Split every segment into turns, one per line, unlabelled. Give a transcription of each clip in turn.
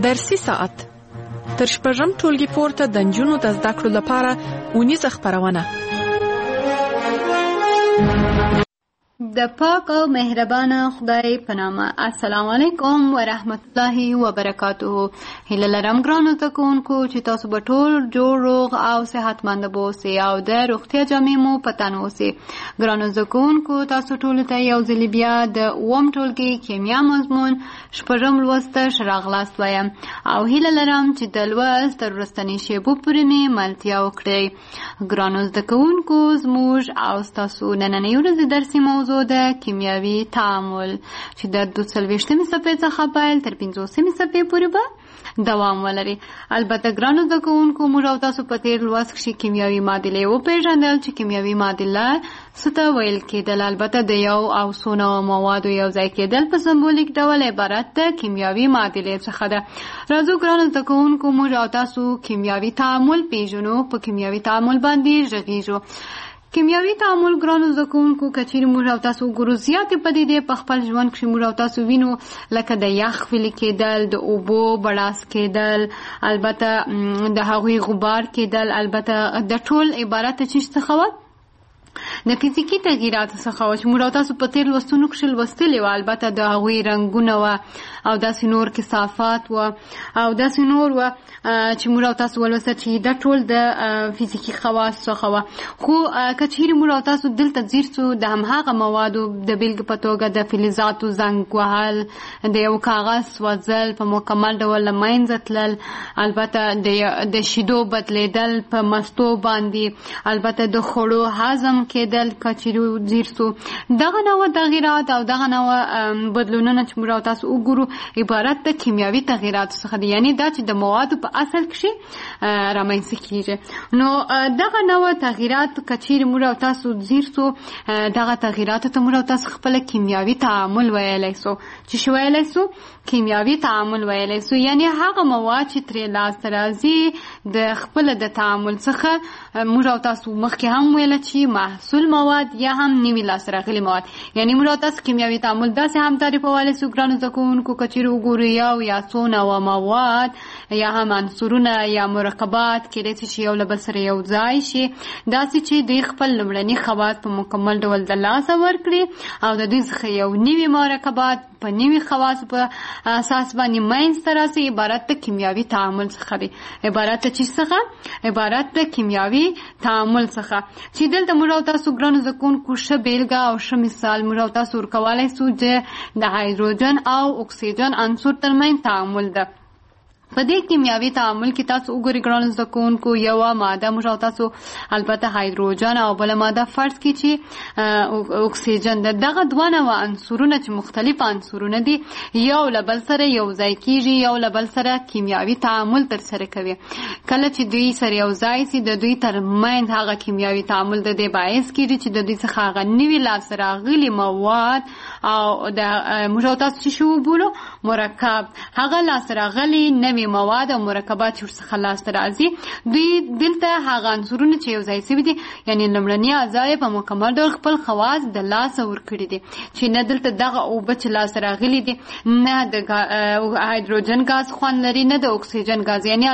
درسي ساعت تر شپږم ټولګي پورته د نجونو د زده کړو لپاره اونیزه خپرونه.
د پاک او مهربان خدای په نامه. السلام علیکم ورحمت الله وبرکاته. هیله لرم ګرانو زده کوونکو چې تاسو به ټول جوړ روغ او صحتمند اوسئ او د روغتیا جامې مو په تن اوسئ. ګرانو زده کوونکو تاسو ټولو ته یو ځل بیا د اووم ټولګي کیمیا مضمون شپږم لوست راغلاست وایم او هیله لرم چې د لوست تر وروستنۍ شیبو پورې مې ملتیا وکړئ. ګرانو زده کوونکو زموږ او ستاسو نننۍ ورځې درسي موضوع د کیمیاوي تعامل چې د 42مې صفحې څخه پیل تر 50مې صفحې پورې به دوام ولري. البته ګرانو زده کوونکو موږ او تاسو په تیر لوست کې کیمیاوي معادلې وپېژندل چې کیمیاوي معادله څه ته ویل کېدل. البته د یو او څو نوعو موادو یو ځای کېدل په سمبولیک ډول عبارت د کیمیاوي معادلې څخه ده. راځو ګرانو زده کوونکو موږ او تاسو کیمیاوي تعامل پېژنو، په کیمیاوي تعامل باندې غږیږو. کیمیاوي تعامل ګرانو زده کوونکو که چیرې موږ او تاسو وګورو زیاتې پدیدې په خپل ژوند کښې موږ او تاسو وینو، لکه د یخ ویلې کېدل، د اوبو بړاس کېدل، البته د هغوی غبار کېدل، البته د ټول عبارت څه څخه وه؟ د فزیکي تغییراتو څخه وه چې موږ او تاسو په تیر لوستونو کښې لوستلې وه. البته د هغوی رنګونه وه او داسې نور کثافات وه او داسې نور وه چې موږ او تاسو ولوستل چې دا ټول د فزیکي خواص څخه وه. خو که چیرې موږ او تاسو دلته ځیر سو، د همهغه موادو د بیلګې په توګه د فلزاتو زنګ وهل، د یو کاغذ سوځل، په مکمل ډول له منځه تلل، البته د شیدو بدلیدل په مستو باندې، البته د خوړو هضم کېدل که چیرې ځیر سو. دغه نوع تغییرات او دغه نوع بدلونونه چې موږ او تاسو وګورو عبارت د کیمیاوي تغییراتو څخه دي، یعنې دا چې د موادو په اصل کښې رامنځته کېږي. نو دغه نوع تغییرات که چیرې موږ او تاسو ځیر سو، دغه تغییراتو ته موږ او تاسو خپله کیمیاوي تعامل ویلی سو. چې شو ویلی سو؟ کیمیاوي تعامل ویلی سو. یعنې هغه مواد چې ترې لاسته راځي د خپله د تعامل څخه موږ او تاسو مخکې هم ویله چې محصول مواد یا هم نوي لاسته راغلي مواد. یعنې موږ او تاسو کیمیاوي تعامل داسې هم تعریفولی سو ګرانو زده کوونکو که چیرې وګورو یو یا څو نوعه مواد یا هم عنصرونه یا مرکبات کېدای شي چې یو له بل سره یو ځای شي، داسې چې دوی خپل لومړني خواص په مکمل ډول د لاسه ورکړي او د دوی څخه یو نوي مرکبات په نوي خواصو په اساس باندې منځته راسي. عبارت د کیمیاوي تعامل څخه دی. عبارت د څه څخه؟ عبارت د کیمیاوي تعامل څخه چې دلته موږ او تاسو ګرانو زده کوونکو ښه بیلګه او ښه مثال موږ او تاسو ورکولی سو چې د هایدروجن او اکسیجن عنصر ترمنځ تعامل ده. په دې کیمیاوي تعامل کې تاسو وګورئ ګرانو زده کوونکو یوه ماده موږ او تاسو البته هایدروجن او بله ماده فرض کړي چې اکسیجن ده. دغه دوه نوعه عنصرونه چې مختلف عنصرونه دي یو له بل سره یو ځای کېږي، یو له بل سره کیمیاوي تعامل ترسره کوي. کله چې دوی سره یو ځای سي د دوی ترمنځ هغه کیمیاوي تعامل د دې باعث کېږي چې د دوی څخه هغه نوي لاسته راغلي مواد او د موږ او تاسو چې شو وبولو مرکب، هغه لاسته راغلي نوي مواد او مرکبات چې ورڅخه لاسته راځي دوی دلته هغه عنصرونه چې یو ځای شوي دي، یعنې لومړني اعضا یې په مکمل ډول خپل خواص د لاسه ورکړي دي چې نه دلته دغه اوبه چې لاسته راغلي دي نه د هایدروجن ګاز خوند لري نه د اکسیجن ګاز، یعنې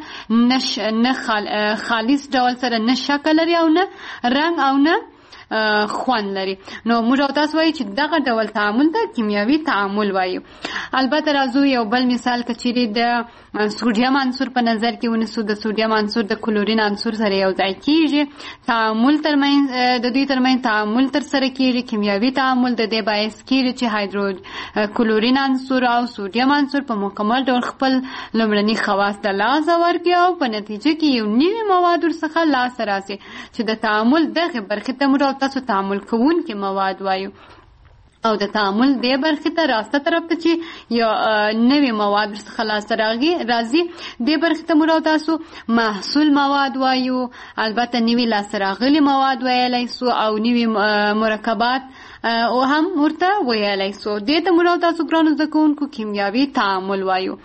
البته نه خالص ډول سره نه شکل لري او نه رنګ او نه خوند لري. نو موږ او تاسو وایو چې دغه ډول تعامل ته کیمیاوي تعامل وایو. البته راځو یو بل مثال که چیرې د سوډیم عنصر په نظر کې ونیسو. د سوډیم عنصر د کلورین عنصر سره یو ځای کېږي، تعامل ترمنځ د دوی ترمنځ تعامل ترسره کېږي، کیمیاوي تعامل د دې باعث کېږي چې کلورین عنصر او سوډیم عنصر په مکمل ډول خپل لومړني خواص د لاسه ورکړي او په نتیجه کې یو نوي مواد ورڅخه لاسته راسي چې د تعامل دغې برخې ته موږ تاسو تعامل کوونکي مواد وایو. او د تعامل دې برخې ته راسته طرف ته چې یو نوي مواد څخه لاسته راځي دې برخې ته موږ تاسو محصول مواد وایو. البته نوي لاسته راغلي مواد ویلی سو او نوي مرکبات او هم ورته ویلی سو. دې ته موږ تاسو ګرانو زده کوونکو کیمیاوي تعامل وایو.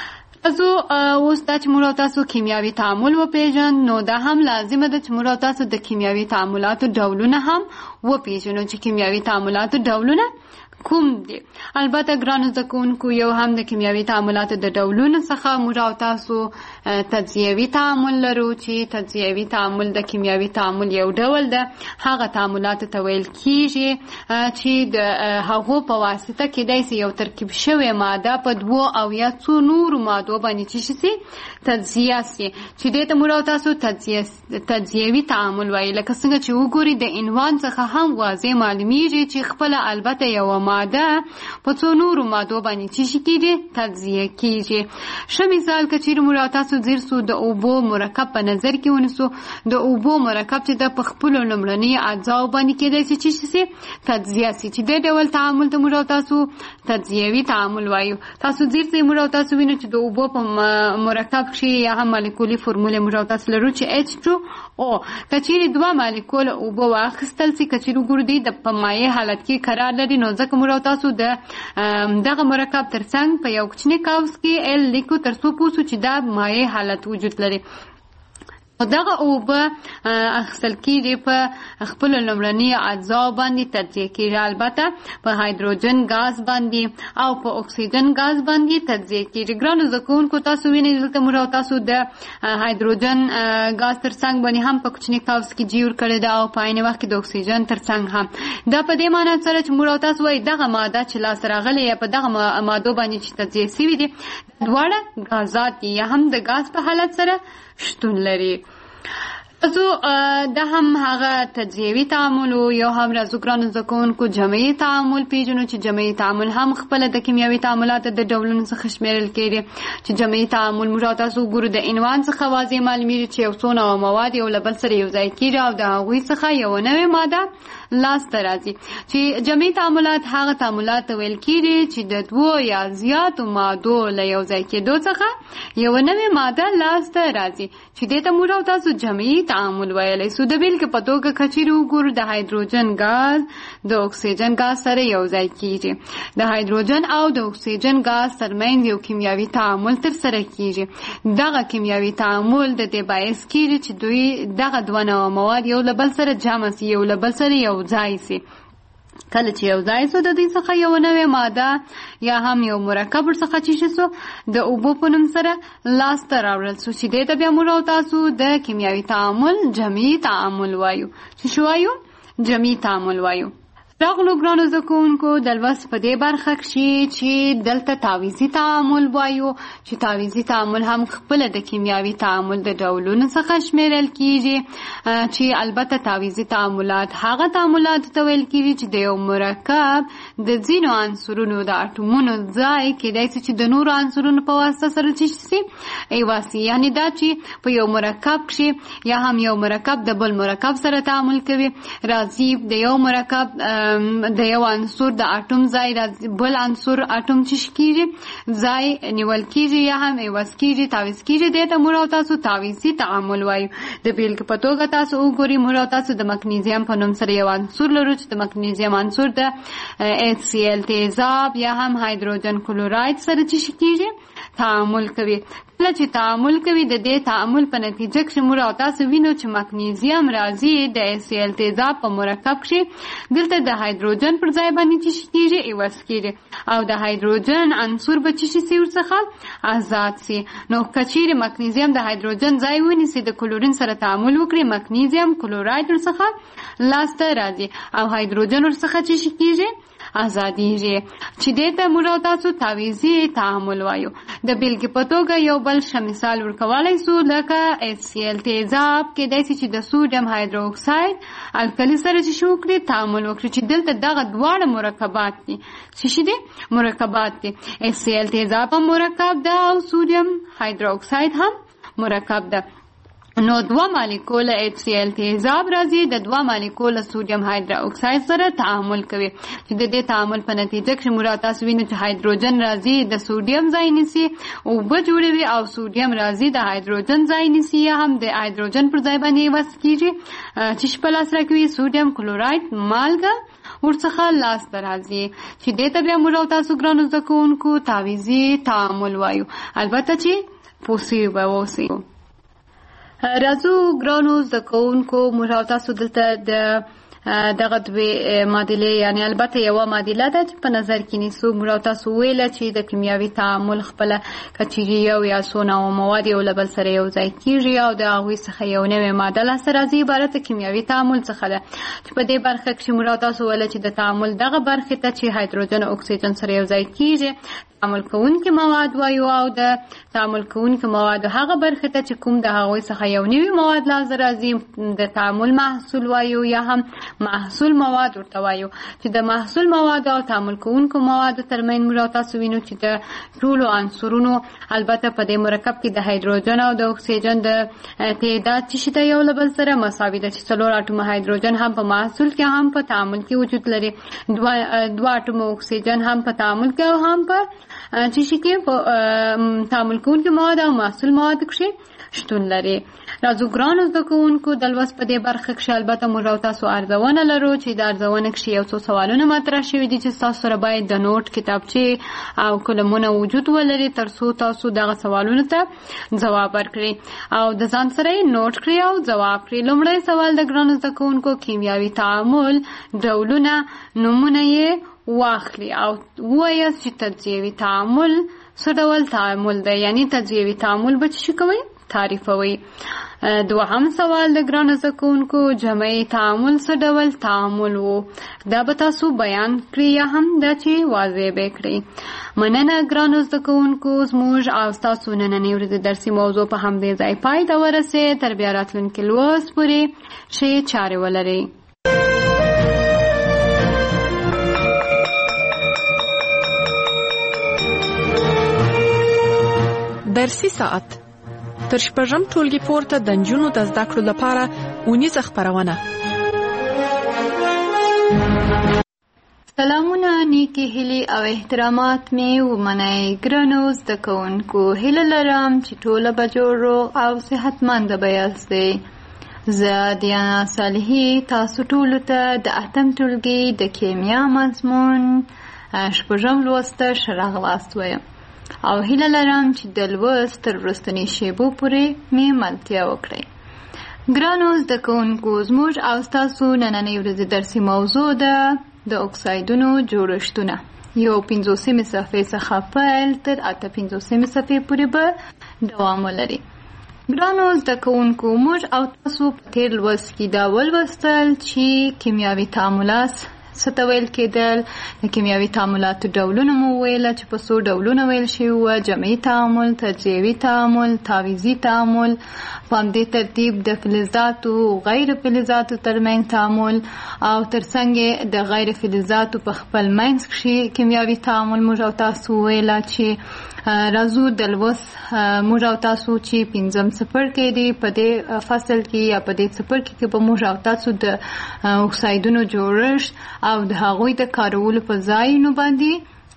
اوس دا چې موږ تاسو کیمیاوي تعامل وپېژنو نو دا هم لازمه ده چې موږ تاسو د کیمیاوي تعاملاتو ډولونه هم وپېژنو چې کیمیاوي تعاملاتو ډولونه کوم دي. البته ګرانو زده کوونکو یو هم د کیمیاوي تعاملاتو د ډولونو څخه موږ او تاسو تجزیوي تعامل لرو چې تجزیوي تعامل د کیمیاوي تعامل یو ډول ده. هغه تعاملات ته ویل کیږي چې د هغو په واسطه کېدای شي یو ترکیب شوی ماده په دوو او یا څو نورو مادو باندې چې شي تجزیه شي چې دې ته موږ او تاسو تجزیوي تعامل وایي. لکه څنګه چې وګوري د عنوان څخه هم واضح معلومیږي چې خپله البته یو ماده په څو نورو مادو باندې چې کېږي تجزیه کېږي. ښه مثال که چیرې موږ تاسو ځیر سو د اوبو مرکب په نظر کې ونیسو. د اوبو مرکب چې د په خپلو لومړنیو اجزاو باندې کېدای شي چې شي تجزیه شي چې دې ډول تعامل ته موږ تاسو تجزیوي تعامل وایو. تاسو ځیر سئ موږ تاسو وینئ چې د اوبو په مرکب کښې یا هم مالیکولي فورمولې موږ تاسو لرو چې H2O. که چیرې دوه مالیکول اوبه واخیستل شي که چیرې وګورو د په مایع حالت کې قرار لري نو ځکه موږ تاسو د دغه مرکب ترڅنګ په یو کوچني قوس کې ال لیکو تر څو پوه شو چې دا مایع حالت وجود لري. دغه اوبه اخیستل کېږي په خپلو لومړنیو اجزاو باندې تجزیه کېږي. البته په هایدروجن ګاز باندې او په اکسیجن ګاز باندې تجزیه کېږي. ګرانو زده کوونکو تاسو وینئ دلته موږ تاسو د هایدروجن ګاز ترڅنګ باندې هم په کوچني قوس کې جوړ کړی ده او په عین وخت کې د اکسیجن ترڅنګ هم. دا په دې معنی سره چې موږ تاسو وایي دغه ماده چې لاسته راغلې یا په دغه مادو باندې چې تجزیه شوي دي دواړه غازات دي یا هم د ګاز په حالت سره شتون لري. دا هم هغه تجزیوي تعامل یو هم راځو ګرانو زده کوونکو جمعي تعامل پیژنو چې جمعي تعامل هم خپله د کیمیاوي تعاملاتو د ډولونو څخه شمیرل کېږي. چې جمعي تعامل موږ تاسو وګورو د عنوان څخه واضح معلومیږي چې یو څو نوع مواد یو له بل سره یو ځای کېږي او د هغوی څخه یو نوې ماده لاسته راځي. چې جمعي تعاملات هغه تعاملات ته ویل کېږي چې د دوو یا زیاتو مادو له یو ځای کېدو څخه یو نوې ماده لاسته راځي چې دې ته موږ تاسو جمعي تعامل ویلی سو. د بیلګې په توګه که چیرې وګورو د هایدروجن ګاز د اکسیجن ګاز سره یو ځای کېږي. د هایدروجن او د اکسیجن ګاز ترمنځ یو کیمیاوي تعامل ترسره کېږي. دغه کیمیاوي تعامل د دې باعث کېږي چې دوی دغه دوه نوع مواد یو له بل سره جمع سي یو له بل سره یو ځای سي. کله چې یو ځای سو د دوی څخه یو نوې ماده یا هم یو مرکب ورڅخه چې سو د اوبو په نوم سره لاسته راوړل سو چې دې ته بیا موږ او تاسو د کیمیاوي تعامل جمعي تعامل وایو. چې شو وایو؟ جمعي تعامل وایو. راغلو ګرانو زده کوونکو د لوست په دې برخه کښې چې دلته تعویضي تعامل وایو چې تعویضي تعامل هم خپله د کیمیاوي تعامل د ډولونو څخه شمیرل کېږي. چې البته تعویضي تعاملات هغه تعاملاتو ته ویل کېږي چې د یو مرکب د ځینو عنصرونو د اټومونو ځای کېدای شي چې د نورو عنصرونو په واسطه سره چې شي ایواسي. یعنې دا چې په یو مرکب کښې یا هم یو مرکب د بل مرکب سره تعامل کوي راځي د یو مرکب د یو عنصر د اټوم ځای بل عنصر اټوم چې کېږي ځای نیول کېږي یا هم عوض کېږي تعویض کېږي. دې ته موږ او تاسو تعویضي تعامل وایو. د بیلګې په توګه تاسو وګورئ موږ او تاسو د مګنیزیم په نوم سره یو عنصر لرو چې د مګنیزیم عنصر د HCl تیزاب یا هم هایدروجن کلوراید سره چې کېږي تعامل کوي. کله چې تعامل کوي د دې تعامل په نتیجه کې موږ او تاسو وینو چې مګنیزیم راځي د HCl تیزاب په مرکب کې دلته د هایدروجن پر ځای باندې چې کېږي عوض کېږي او د هایدروجن عنصر به چې شي ورڅخه آزاد سي. نو که چیرې مګنیزیم د هایدروجن ځای ونیسي د کلورین سره تعامل وکړي مګنیزیم کلوراید ورڅخه لاسته راځي او هایدروجن ورڅخه چې کېږي آزادیږي. چې دې ته موږ او تاسو تعویضي تعامل وایو. د بیلګې په توګه یو بل ښه مثال ورکولی سو لکه HCl تیزاب کېدای شي چې د سوډیم هایدروکساید الکلي سره چې وکړي تعامل وکړي چې دلته دغه دواړه مرکبات دي چې دي مرکبات دي. HCl تیزاب هم مرکب ده او سوډیم هایدروکساید هم مرکب ده. نو دوه مالیکول HCl تیزاب راځي د دوه مالیکول سوډیم هایدروکساید سره تعامل کوي چې د دې تعامل په نتیجه کې موږ تاسو وینو چې هایدروجن راځي د سوډیم ځای نیسي اوبه جوړوي او سوډیم راځي د هایدروجن ځای نیسي یا هم د هایدروجن پر ځای باندې وس کېږي چې په لاس راکوي سوډیم کلوراید مالګه ورڅخه لاسته راځي چې دې ته بیا موږ تاسو ګرانو زده کوونکو تعویضي تعامل وایو. البته چې پوسي به اوسئ. راځو ګرانو زده کوونکو موږ تاسو دلته د دغه دوی معادلې یعنی البته یوه معادله ده چې په نظر کې نیسو. موږ او تاسو ویله چې د کیمیاوي تعامل خپله که چیرې یو یا څو نوع مواد یو له بل سره یو ځای کېږي او د هغوی څخه یو نوې ماده لاسته راځي، عبارت د کیمیاوي تعامل څخه ده. چې په دې برخه کې موږ او تاسو ویله چې د تعامل دغه برخې ته چې هایدروجن او اکسیجن سره یو ځای کېږي تعامل کوونکي مواد وایو، او د تعامل کوونکي مواد هغه برخه ته چې کوم د هغوی څخه یو نوی مواد لاسته راځي د تعامل محصول وایو یا هم محصول مواد ورته وایو. چې د محصول مواد او تعامل کوونکو مواد ترمنځ موږ تاسو وینو چې د ټولو عنصرونو البته په دې مرکب کې د هایدروجن او د اکسیجن د تعداد چې د یو له بل سره مساوي ده، چې 4 اټومه هایدروجن هم په محصول کې هم په تعامل کې وجود لري، 2 اټومه اکسیجن هم په تعامل کې او هم په چې کې په تعامل کوونکي مواد او محصول مواد کې شتون لري. راځو ګرانو زده کوونکو د لوست په دې برخه کې البته موږ او تاسو ارزونه لرو چې د ارزونه کې یو څو سوالونه مطرح شوي دي چې تاسو سره باید د نوٹ کتابچې او قلمونه وجود ولري ترڅو تاسو دغه سوالونو ته ځواب ورکړئ او د ځان سره نوٹ کړئ او ځواب کړئ. لومړی سوال د ګرانو زده کوونکو کیمیاوي تعامل ډولونه نومونه یې واخلي او وایاست چې تجزیوي تعامل څه ډول تعامل دی، یعنی تجزیوي تعامل به څه کوي تعریفوي. دوهم سوال د ګرانو زده کوونکو جمعي تعامل څه ډول تعامل وو، دا به تاسو بیان کړئ یا هم دا چې واضح به کړئ. مننه ګرانو زده کوونکو، زموږ او ستاسو نننۍ ورځې درسي موضوع په همدې ځای پای ته ورسېد. تر بیا راتلونکي لوست پورې ښې چارې ولرئ.
درسي ساعت تر شپږم ټولګي پورته د نجونو د زده کړو لپاره اونیزه خپرونه.
سلامونه، نیکی هیلې او احترامات مې ومنئ. ګرانو زده کوونکو، هیله لرم چې ټوله به جوړ روغ او صحتمنده به یاستئ. زه دیانا صالحي تاسو ټولو ته د 8م ټولګي د کیمیا مضمون 8م لوست ته ښه راغلاست وایم او هیله لرم چې د لوست تر وروستنۍ شیبو پورې مې ملتیا وکړئ. ګرانو زده کوونکو، زموږ او ستاسو نننۍ ورځې درسي موضوع ده د اکسایدونو جوړښتونه. یو 50مې صفحې څخه پیل تر 58مې صفحې پورې به دوام ولري. ګرانو زده کوونکو، موږ او تاسو په تیر لوست کې دا ولوستل چې کیمیاوي تعاملات څه ته ویل کېدل. د کیمیاوي تعاملاتو ډولونه مو ویله چې په څو ډولونه ویل شوي وه: جمعي تعامل، تجزیوي تعامل، تعویضي تعامل، په همدې ترتیب د فلزاتو غیر فلزاتو ترمنځ تعامل او ترڅنګ د غیر فلزاتو په خپل منځ کښې کیمیاوي تعامل موږ او تاسو ویله. چې راځو د لوست موږ او تاسو چې 5م څپرکی دی په دې فصل کې یا په دې څپرکي کې به موږ او تاسو د اکسایدونو جوړښت او د هغوی د کارولو په ځایونو باندې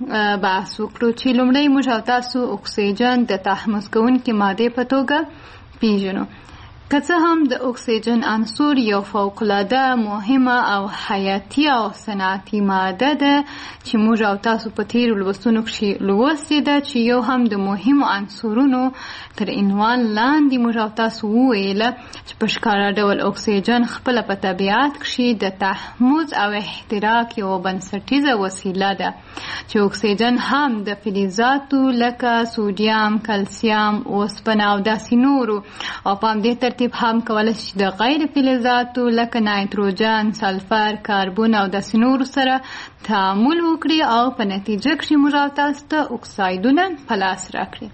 بحث وکړو. چې لومړی موږ او تاسو اکسیجن د تحمض کوونکې مادې په توګه پیژنو. که څه هم د اکسیجن عنصر یو فوق‌العاده مهمه او حیاتي او صنعتي ماده ده چې موږ او تاسو په تیرو لوستونو کې لوستې ده چې یو هم د مهمو عنصرونو تر عنوان لاندې موږ او تاسو وویله چې په ښکاره ډول اکسیجن خپله په طبیعت کې د تحمض او احتراق یوه بنسټیزه وسیله ده چې اکسیجن هم د فلزاتو لکه سوډیم، کلسیم، اوسپنه او داسې نورو او په همدې ترتیب هم کولای شي د غیر فلزاتو لکه نایتروجن، سلفر، کاربون او داسې نورو سره تعامل وکړي او په نتیجه کې موږ او تاسو ته اکسایدونه په لاس راکړي.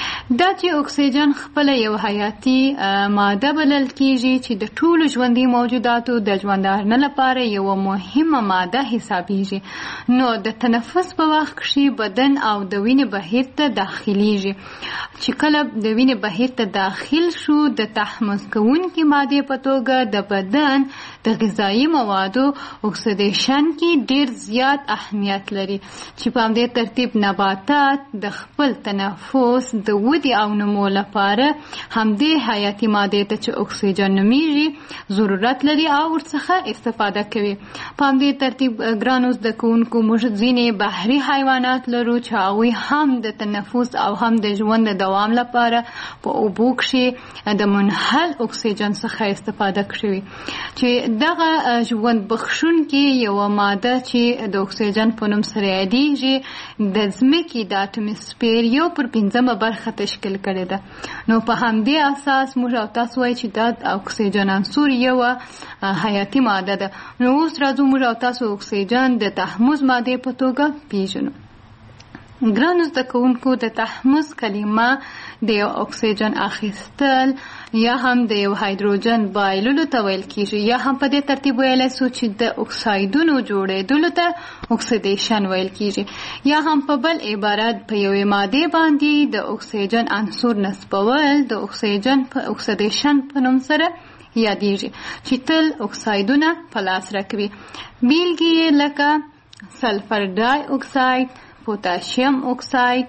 دا چې اکسیجن خپله یو حیاتي ماده بلل کیږي چې د ټولو ژوندي موجوداتو د ژوندارنه لپاره یوه مهمه ماده حسابیږي. نو د تنفس په وخت کې بدن او د وینې بهیر ته داخلیږي. چې کله د وینې بهیر ته داخل شو د تحمض کوونکې مادې په توګه د بدن د غذایي موادو اکسیدیشن کې ډیر زیات اهمیت لري چې په همدې ترتیب نباتات د خپل تنفس د ودې او نمو لپاره همدې حیاتي مادې ته چې اکسیجن نومیږي ضرورت لري او ورڅخه استفاده کوي. په همدې ترتیب ګرانو زده کوونکو، موږ ځینې بحري حیوانات لرو چې هغوی هم د تنفس او هم د ژوند د دوام لپاره په اوبو کښې د منحل اکسیجن څخه استفاده کوي. چې دغه ژوند بخښونکې یوه ماده چې د اکسیجن په نوم سره یادیږي د ځمکې د اټموسفیر 1/5 برخه تشکیل کړې ده. نو په همدې اساس موږ او تاسو وایو چې دا اکسیجن عنصر یوه حیاتي ماده ده. نو اوس راځو موږ او تاسو اکسیجن د تحمض مادې په توګه پیژنو. ګرانو زده کوونکو، د تحمض کلمه د یو اکسیجن اخیستل یا هم د یو هایدروجن بایللو ته ویل کیږي، یا هم په دې ترتیب ویلی سو چې د اکسایدونو جوړېدلو ته اکسیدیشن ویل کیږي، یا هم په بل عبارت په یوې مادې باندې د اکسیجن عنصر نصبول د اکسیجن په اکسیدیشن په نوم سره یادیږي چې تل اکسایدونه په لاس راکوي. بیلګې یې لکه سلفر ډای اکساید، پوتاشیم اکساید،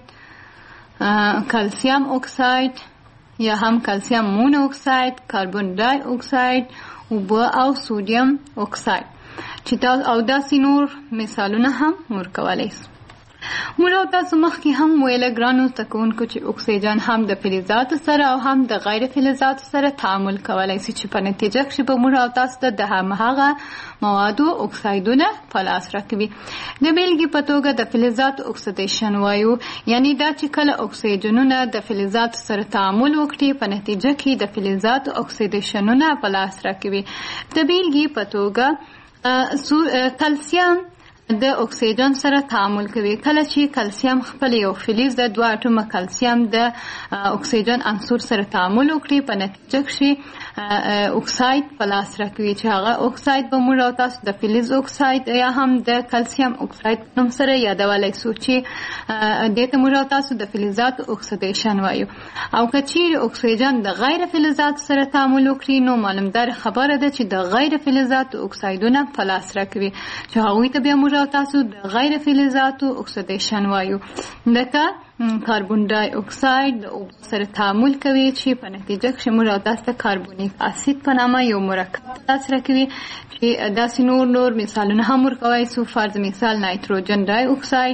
کلسیم اکساید یا هم کلسیم مون اکساید، کاربن ډای اکساید، اوبه او سودیم اکساید چې او داسې نور مثالونه هم ورکولی سو. موږ او تاسو مخکې هم ویله ګرانو زده کوونکو چې اکسیجن هم د فلزاتو سره او هم د غیر فلزاتو سره تعامل کولی سي چې په نتیجه کښې به موږ او تاسو د همهغه موادو اکسایدونه په لاس راکوي. د بیلګې په توګه د فلزاتو اکسیدیشن وایو، یعنی دا چې کله اکسیجنونه د فلزاتو سره تعامل وکړي په نتیجه کې د فلزاتو اکسیدیشنونه په لاس راکوي. د بیلګې په توګه کلسیم د اکسیجن سره تعامل کوي. کله چې کلسیم خپل یو فلز د 2 اټومه کلسیم د اکسیجن عنصر سره تعامل وکړي په نتیجه کښې اکساید په لاس راکوي چې هغه اکساید به موږ او تاسو د فلز اکساید یا هم د کلسیم اکساید په نوم سره یادولی سو چې دې ته موږ او تاسو د فلزاتو اکسیدیشن وایو. او که چیرې اکسیجن د غیر فلزاتو سره تعامل وکړي نو معلومدار خبره ده چې د غیر فلزاتو اکسایدونه په لاس راکوي چې هغوی ته بیا موږ او تاسو د غیر فلزاتو اکسیدیشن وایو. لکه کاربن ډای اکساید د اوبو سره تعامل کوي چې په نتیجه کښې موږ او تاسو ته کاربونیک اسید په نامه یو مرکب په لاس راکوي چې داسې نور مثالونه هم ورکولی سو. فرض مثال نایتروجن ډای اکساید،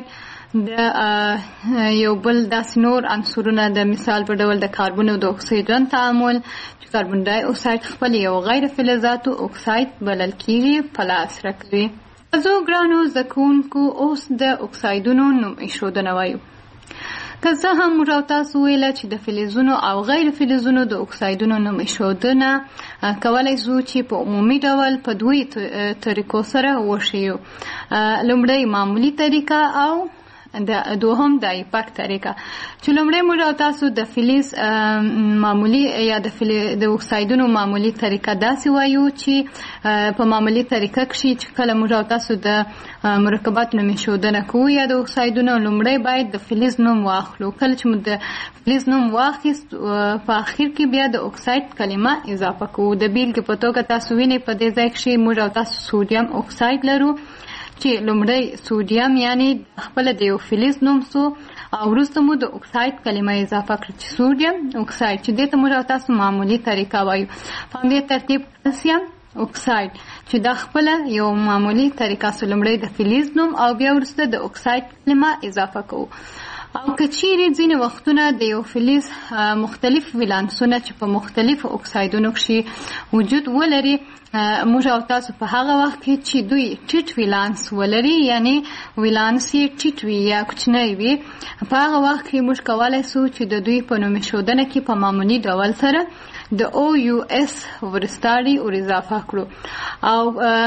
د یو بل داسې نور عنصرونه د مثال په ډول د کاربن او د اکسیجن تعامل چې کاربن ډای اکساید خپل یو غیر فلزاتو اکساید بلل کیږي په لاس راکوي. زه ګرانو زده کوونکو اوس د اکسایدونو نوم ایښودنه وایو. که زه هم موږ او تاسو ویله چې د فلزونو او غیر فلزونو د اکسایدونو نوم ایښودنه کولی سو چې په عمومي ډول په 2 طریقو سره وښیو. لومړی معمولي طریقه او دوهم د ایپاک طریقه. چې لومړی موږ او تاسو د فلز معمولي یا د اکسایدونو معمولي طریقه داسې وایو چې په معمولي طریقه کښې چې کله موږ او تاسو د مرکبات نوم ایښودنه کوو یا د اکسایدونو لومړی باید د فلز نوم واخلو. کله چې موږ د فلز نوم واخیست په اخر کې بیا د اکساید کلمه اضافه کوو. د بیلګې په توګه تاسو وینئ په دې ځای کښې موږ او تاسو سودیم اکساید لرو چې لومړی سودیم یعنی خپل د یو فلز نوم سو او وروسته مو د اکساید کلمه اضافه کړه چې سودیم اکساید چې دې ته موږ او تاسو معمولي طریقه وایو. په همدې ترتیب کلسیم اکساید چې دا خپل یو معمولي طریقه سو، لومړی د فلز نوم او بیا وروسته د اکساید کلمه اضافه کوو. او که چیرې ځینې وختونه د یو فلز مختلف ولانسونه چې په مختلفو اکسایدونو کښې وجود ولري موږ او تاسو په هغه وخت کې چې دوی ټیټ ولانس ولري یعنی ولانس یې ټیټ وي یا کوچنی وي په هغه وخت کې موږ کولی سو چې د دوی په نوم ایښودنه کې په معمولي ډول سره د OUS ورستاړي ور اضافه کړو. او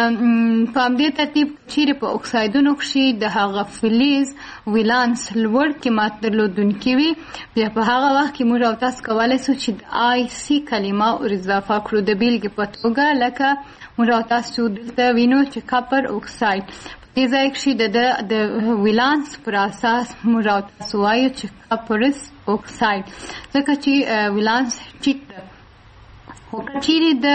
په همدې ترتیب چیرې په اکسایدونو کښې د هغه فلز ولانس لوړ قیمت درلودونکي وي بیا په هغه وخت کې موږ او تاسو کولی سو چې د IC کلمه ور اضافه کړو. د بیلګې په توګه لکه موږ او تاسو دلته وینو چې کاپر اکساید دې ځای کښې د ولانس پر اساس موږ او تاسو وایو چې کاپرس اکساید ځکه چې ولانس ټیټ ده. خو که چیرې د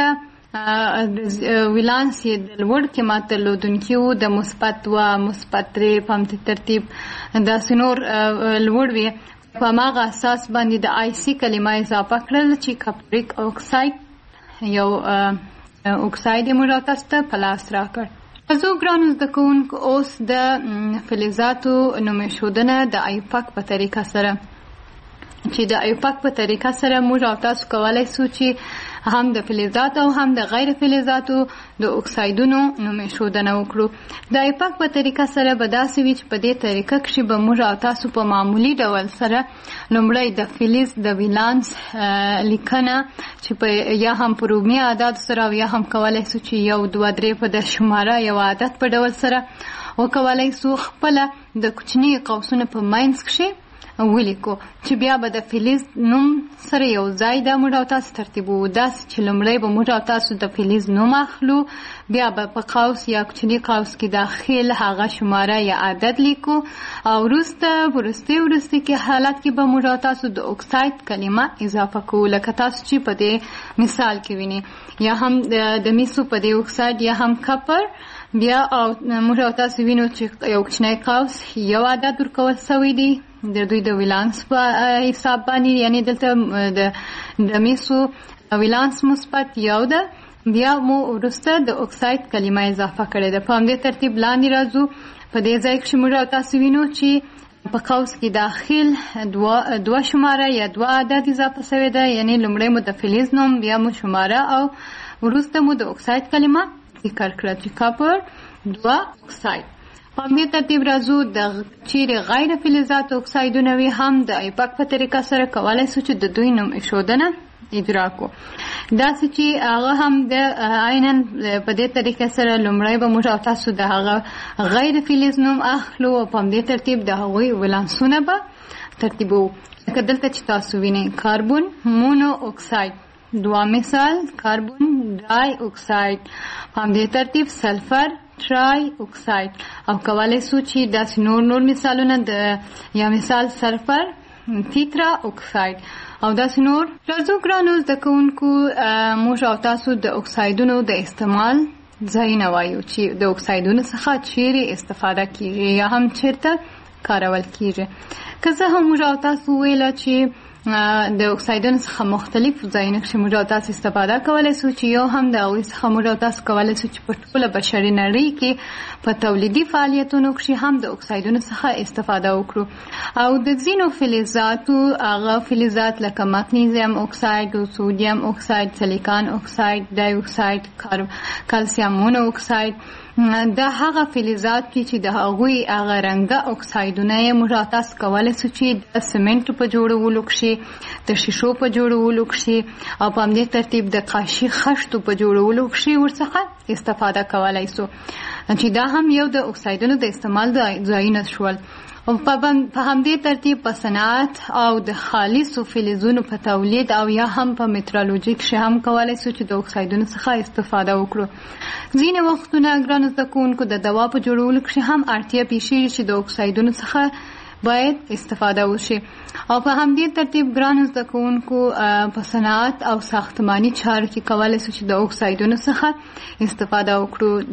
ولانس یې د لوړ قیمت درلودونکي وو د مثبت 2 مثبت 3 په همدې ترتیب داسې نور لوړ وي په هماغه اساس باندې د IC کلمه اضافه کړل چې کاپریک اکساید یو اکساید یې موږ او تاسو ته په لاس راکړ. زه ګرانو زده کوونکو اوس د فلزاتو نوم ایښودنه د ایپاک په طریقه سره چې د ایپاک په طریقه سره موږ او تاسو کولی سو چې هم د فلزات او هم د غیر فلزاتو د اکسایدونو نوم ښودنه وکړو. د ایپاک په طریقه سره به داسې وي چې په دې طریقه کښې به موږ او تاسو په معمولي ډول سره لومړی د فلز د ولانس لیکنه چې په یا هم په رومي عدد سره او یا هم کولی سو چې 1 2 3 په د شماره یو عدد په ډول سره وکولی سو خپله د کوچني قوسونو په منځ کښې ولیکو چې بیا به د فلز نوم سره یو ځای دا موږ او تاسو ترتیبو. داسې چې لومړی به موږ او تاسو د فلز نوم اخلو، بیا به په قوس یا کوچني قوس کې داخل هغه شماره یا عدد لیکو او وروسته کې حالت کې به موږ او تاسو د اکساید کلمه اضافه کوو، لکه تاسو چې په دې مثال کې ویني، یا هم د میسو په دې اکساید یا هم کپر. بیا او موږ او تاسو وینو چې یو کوچنی قوس یو عدد ورکول سوی دی د دوی د ولانس په حساب باندې، یعنی دلته د میسو ولانس مثبت یو ده. بیا مو وروسته د اکساید کلمه اضافه کړې ده. په همدې ترتیب لاندې راځو. په دې ځای کښې موږ او تاسو وینو چې په قوس کې داخل دوه شماره یا 2 عدد اضافه سوی ده، یعنی لومړی مو د فلز نوم، بیا مو شماره او وروسته مو د اکساید کلمه ذکر کړه چې کاپر 2 اکساید. په همدې ترتیب راځو د چیرې غیر فلزات اکسایدونه وي هم د ایپاک په طریقه سره کولی سو چې د دوی نوم ایښودنه اجرا کو. داسې چې هغه هم د عیناً په دې طریقه سره لومړی به موږ او تاسو د هغه غیر فلز نوم اخلو او په همدې ترتیب د هغوی ولانسونه به ترتیبو. لکه دلته چې تاسو وینئ کاربون مونو اکساید، دوه مثال کاربون ډای اکساید، په همدې ترتیب سلفر ټرای اکساید، او کولی سو چې داسې نور مثالونه د یا مثال سلفر تیترا اکساید او داسې نور. راځو ګرانو زده کوونکو، موږ او تاسو د اکسایدونو د استعمال ځایونه وایو چې د اکسایدونو څخه چیرې استفاده کیږي یا هم چیرته کارول کیږي. که څه هم موږ او تاسو ویله چې د اکسایدونو څخه مختلف ځایونه کښې موږ او تاسو استفاده کولی سو، چې یو هم د هغوی څخه موږ او تاسو کولی سو چې په ټوله بشري نړۍ کې په تولیدي فعالیتونو کښې هم د اکسایدونو څخه استفاده وکړو. او د ځینو فلزاتو هغه فلزات لکه مګنیزیم اکساید، سودیم اکساید، سلیکان اکساید، ډای اکساید، کلسیم مونو اکساید، دا هغه فلزات چې د هغوی هغه رنګه اکسایدونه یې موږ او تاسو کولی سو چې د سمنټو په جوړولو کښې، د شیشو په جوړولو کښې او په همدې ترتیب د قاشي خښتو په جوړولو کښې ورڅخه استفاده کولی سو، چې دا هم یو د اکسایدونو د استعمال ځایونه شول. په همدې ترتیب په صنعت او د خالصو فلزونو په تولید او یا هم په مترالوژي کښې هم کولی سو چې د اکسایدونو څخه استفاده وکړو. ځینې وختونه ګرانو زده کوونکو د دوا په جوړولو کښې هم اړتیا پیښیږي چې د اکسایدونو څخه باید استفاده وشي. او په همدې ترتیب ګرانو زده کوونکو په صنعت او ساختماني چارو کې کولی سو چې د اکسایدونو څخه استفاده وکړو.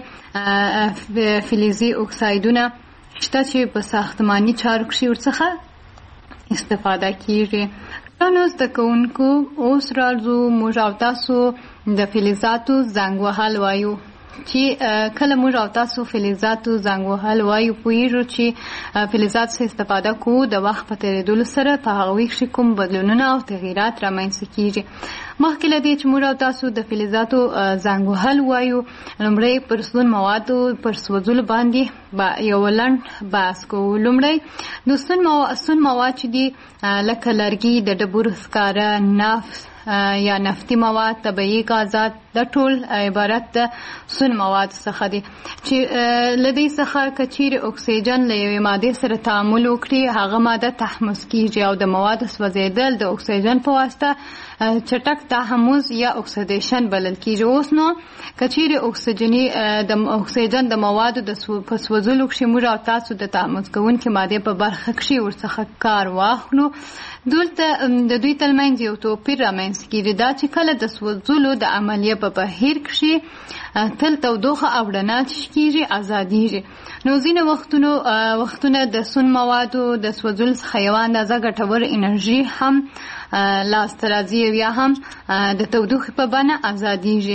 ځینې فلزي اکسایدونه شته چې په ساختماني چارو کښې ورڅخه استفاده کیږي. ګرانو زده کوونکو، اوس راځو موږ او تاسو د فلزاتو زنګ وهل وایو، چې کله موږ او تاسو فلزاتو زنګ وهل وایو پوهیږو چې فلزات څخه استفاده کوو د وخت په تېرېدلو سره په هغوی کښې کوم بدلونونه او تغییرات رامنځته کیږي. مخکې له دې چې موږ او تاسو د فلزاتو زنګ وهل وایو، لومړی پر سون موادو پر سوځولو باندې یو لنډ بحث کوو. لومړی د سون مواد چې دي لکه لرګي، د ډبرو سکاره، نفت یا نفتي مواد، طبیعي غازات، دا ټول عبارت د سون مواد څخه دي چې له دې څخه که چیرې اکسیجن له یوې مادې سره تعامل وکړي، هغه ماده تحمض کیږي او د موادو سوځېدل د اکسیجن په واسطه چټک تحمض یا اکسیدیشن بلل کیږي. اوس نو که چیرې د اکسیجن د موادو په سوځولو کښې موږ او تاسو د تحمض کوونکې مادې په برخه کښې ورڅخه کار واخلو، دلته د دوی ترمنځ یو توپیر رامنځته کیږي، دا چې کله د سوځولو د عملیې په بهیر کښې تل تودوخه او رڼا کیږي ازادیږي. نو ځینې وختونه د سون موادو د سوځولو څخه یوه اندازه ګټور انرژي هم لاسته راځي یا هم د تودوخې په بڼه ازادیږي،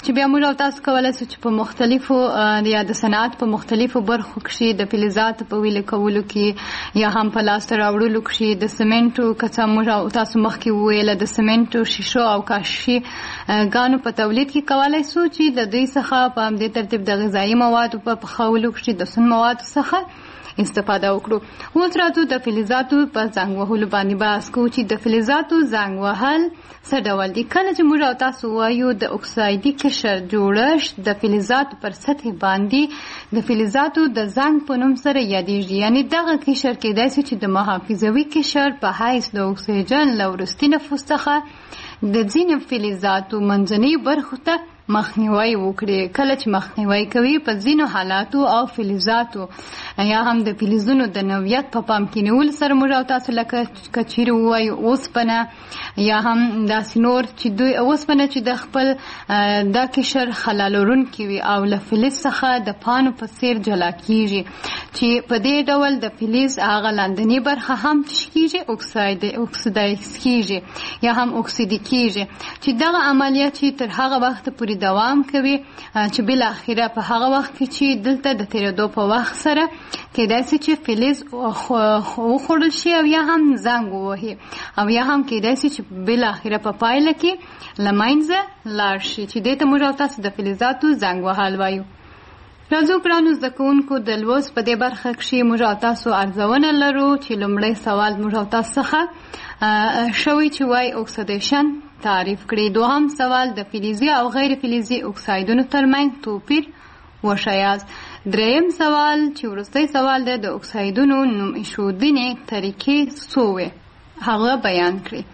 چې بیا موږ تاسو کولای شو چې په مختلفو یا د صنعت په مختلفو برخو کې د فلزاتو په ویلې کولو کې یا هم په لاس راوړلو کې د سمنټو کڅه موږ تاسو مخکې ویل د سمنټو شیشو او کاشي ګانو په تولید کې کولای شو چې د دوی څخه په همدې ترتیب د غذایی موادو په پخولو کې د سون موادو څخه استفاده وکړو. اوس راځو د فلزاتو په زنګ وهلو باندې بحث کوو چې د فلزاتو زنګ وهل څه ډول دي. کله چې موږ تاسو وایو د اکسایدي قشر جوړښت د فلزاتو پر سطح باندې د فلزاتو د زنګ په نوم سره یادېږي. یعنی دغه قشر کېدای شي چې د محافظوي قشر په حیث د اکسیجن له وروستي نفوس څخه د ځینو فلزاتو منځنۍ برخو ته مخنیوي وکړي. کله چې مخنیوي کوي په ځینو حالاتو او فلزاتو یا هم د فلزونو د نوعیت په پام کې نیول سره موږ تاسو لکه کچیر وایو اوسپنه یا هم داسې نور چې دوی اوسپنه چې د خپل دا قشر خلالورونکي وي او له فلز څخه د پانو په څیر جلا کیږي چې په دې ډول د فلز هغه لاندنی برخه هم کیږي اکسیدایز کیږي یا هم اکسیدي کیږي چې دغه عملیات چې تر هغه وخت پورې دوام کوي چې بل اخیره په هغه وخت کې چې دلته د تیرېدو په وخت سره کېدای شي چې فلز وخوړل شي او یا هم زنګ ووهي او یا هم کېدای شي چې بل اخیره په پایله کې له منځه لاړ شي چې دې ته موږ تاسو د فلزاتو زنګ وهل وایو. راځو ګرانو زده کوونکو د لوست په دې برخه کې موږ تاسو ارزونه لرو چې لومړی سوال موږ تاسو څخه شوی چې وای اکسیدیشن تعریف کړئ. دوهم سوال د فلزي او غیر فلزي اکسایدونو ترمنځ توپیر وښایاست. دریم سوال چې وروستی سوال دی د اکسایدونو نوم ایښودنې طریقې څو وې هغه بیان کړئ.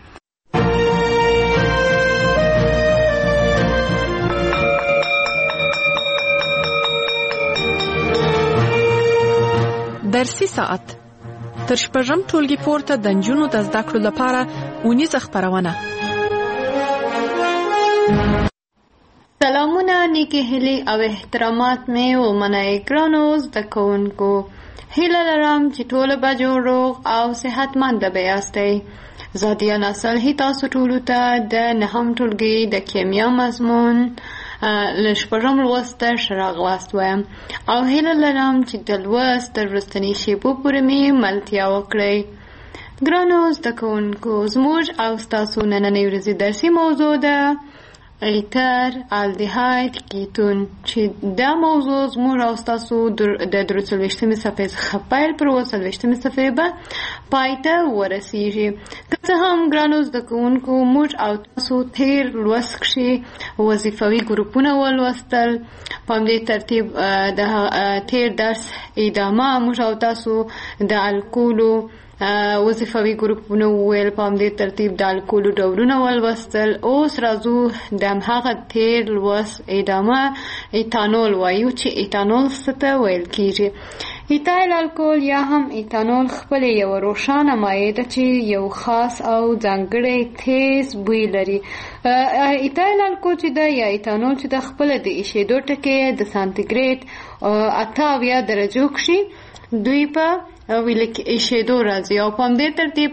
درسي ساعت تر شپږم ټولګي پورته د نجونو د زده کړو لپاره اونیزه خپرونه.
سلامونه، نیکی هیلې او احترامات مې ومنئ ګرانو زده کوونکو. هیله لرم چې ټوله به جوړ روغ او صحتمنده به یاستئ. زه دیانا صالحي تاسو ټولو ته د نهم ټولګي د کیمیا مضمون له شپږم لوست څخه راغلاست وایم او هیله لرم چې د لوست تر وروستنۍ شېبو پورې مې ملتیا وکړئ. ګرانو زده کوونکو، زموږ او ستاسو نننۍ ورځې درسي موضوع ده ایتر الدیهاید کیتون چې دا موضوع زموږ او ستاسو د 23مې صفحې څخه پیل پر 23مې صفحې به پای ته ورسیږي. که څه هم ګرانو زده کوونکو موږ او تاسو تیر لوست کښې وظیفوي ګروپونه ولوستل. په همدې ترتیب د تیر درس ادامه موږ او تاسو د الکولو وظیفوي ګروپونه وویل، په همدې ترتیب د الکولو ډولونه ولوستل. اوس راځو د هغه تیر لوست ادامه ایتانول وایو چې ایتانول څه ته ویل کیږي. ایتایل الکول یا هم ایتانول خپل یو روښانه مایع ده چې یو خاص او ځانګړی تیز بوی لري. ایتایل الکول چې ده یا ایتانول چې ده خپل د ایشېدو ټکي د سانتیګریډ 88 درجو کښې دوی په ایشېدو راځي او په همدې ترتیب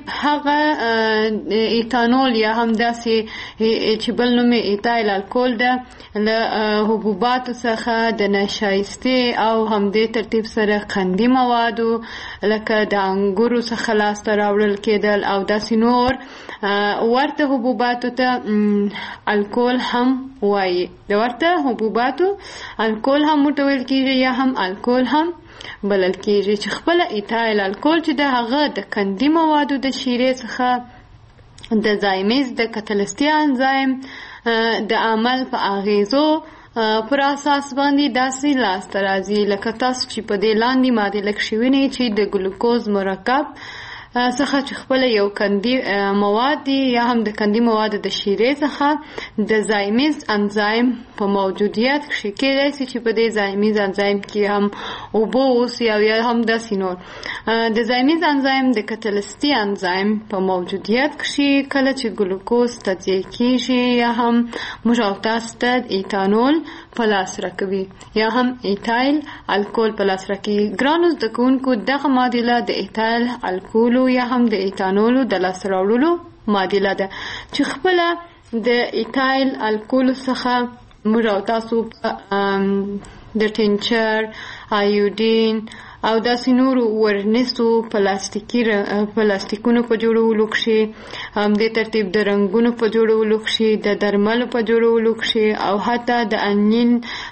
هغه ایتانول یا هم داسې چې بل نوم یې ایتایل الکول ده له حبوباتو څخه د نشایستې او همدې ترتیب سره قندي موادو لکه د انګورو څخه لاسته راوړل کېدل او داسې نور ورته حبوباتو ته الکول هم وایي. د ورته حبوباتو الکول هم ورته ویل کېږي یا هم الکول هم بلل کېږي چې خپل ایتایل الکول چې د هغه د قندي موادو د شیرې څخه د زایمیز د کتلستي انزایم د عمل په اغیزو پر اساس باندې داسې لاسته راځي لکه تاسو چې په دې لاندې ماده لکه شویني چې د ګلوکوز مرکب څخه چې خپل یو قندي مواد دي یا هم د قندي موادو د شیرې څخه د زایمیز انزایم په موجودیت کې کېدای شي چې په دې زایمیز انزایم کې هم اوبه اوسي او یا هم داسې نور د زایمیز انزایم د کتلستي انزایم په موجودیت کې کله چې ګلوکوز تجزیه کېږي یا هم موږ او تاسو ته ایتانول په لاس راکوي یا هم ایتایل الکول په لاس راکوي. ګرانو زده کوونکو دغه معادله د ایتایل الکولو یا هم د ایتانولو د لاسته راوړلو معادله ده چې خپله د ایتایل الکولو څخه موږ او تاسو د ټینچر، آیوډین او داسې نورو ورنیسو پلاستیکونو په جوړولو کښې، همدې ترتیب د رنګونو په جوړولو کښې، د درملو په جوړولو کښې او حتی د انین